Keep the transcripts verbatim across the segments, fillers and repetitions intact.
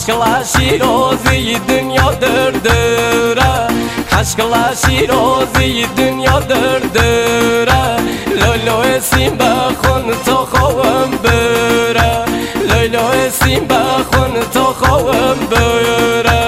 Kaşkala şirozi dünya dördüre Kaşkala şirozi dünya dördüre Lolo esim bخون تو خوام بره Lolo esim bخون تو خوام بره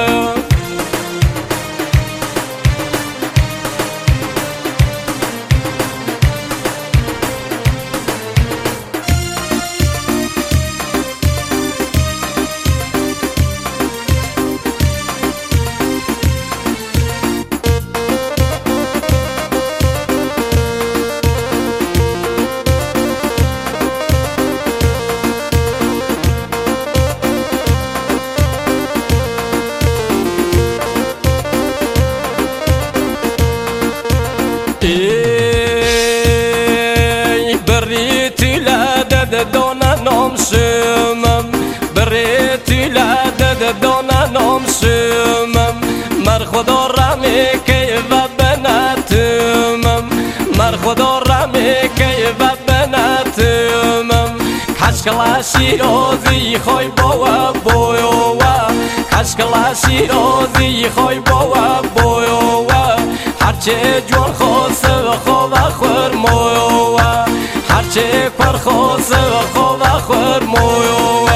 ای بری تولد دانه نامشمم بری تولد دانه نامشمم مر خدا رمی که و بنتمم مر خدا رمی که و بنتمم کشکلا شیرازی خوی باوا بویوا کشکلا شیرازی خوی باوا بویوا هرچه جوان خواسته و خواه خور مویوه هرچه پر خواسته و خواه خور مویوه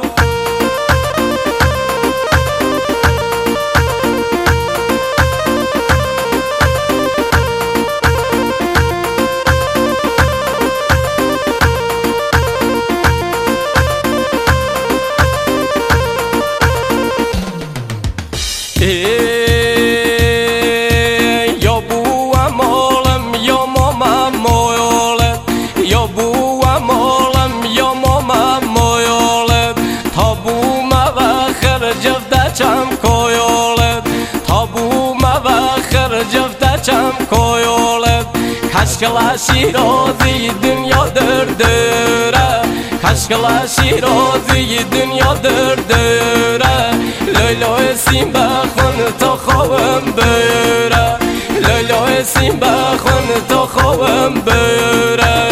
چم کویولت تابو مواخر جفته چم کویولت کشکلا شیرازی دنیا دردره کشکلا شیرازی دنیا دردره لیلا اسیم بخون تا خوام بره لیلا اسیم بخون تا خوام بره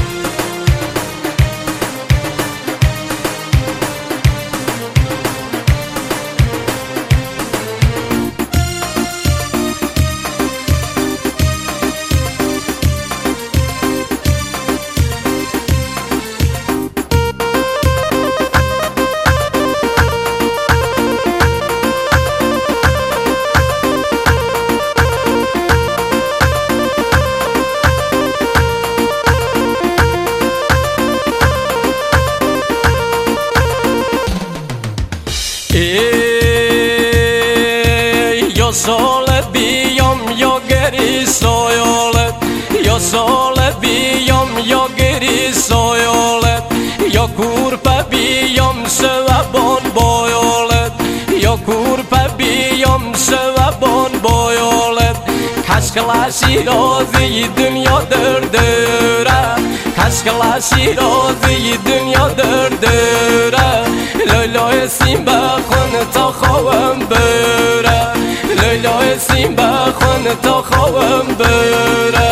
یا سال بیام یا گری سایالت یا سال بیام یا گری سایالت یا کورپا بیام شوبان بایالت یا کورپا بیام شوبان بایالت کشکلا شیرازی دنیا دردره کشکلا شیرازی دنیا دردره لیلا اسیم بخون تا خوام بره لیلا اسیم بخون تا خوام بره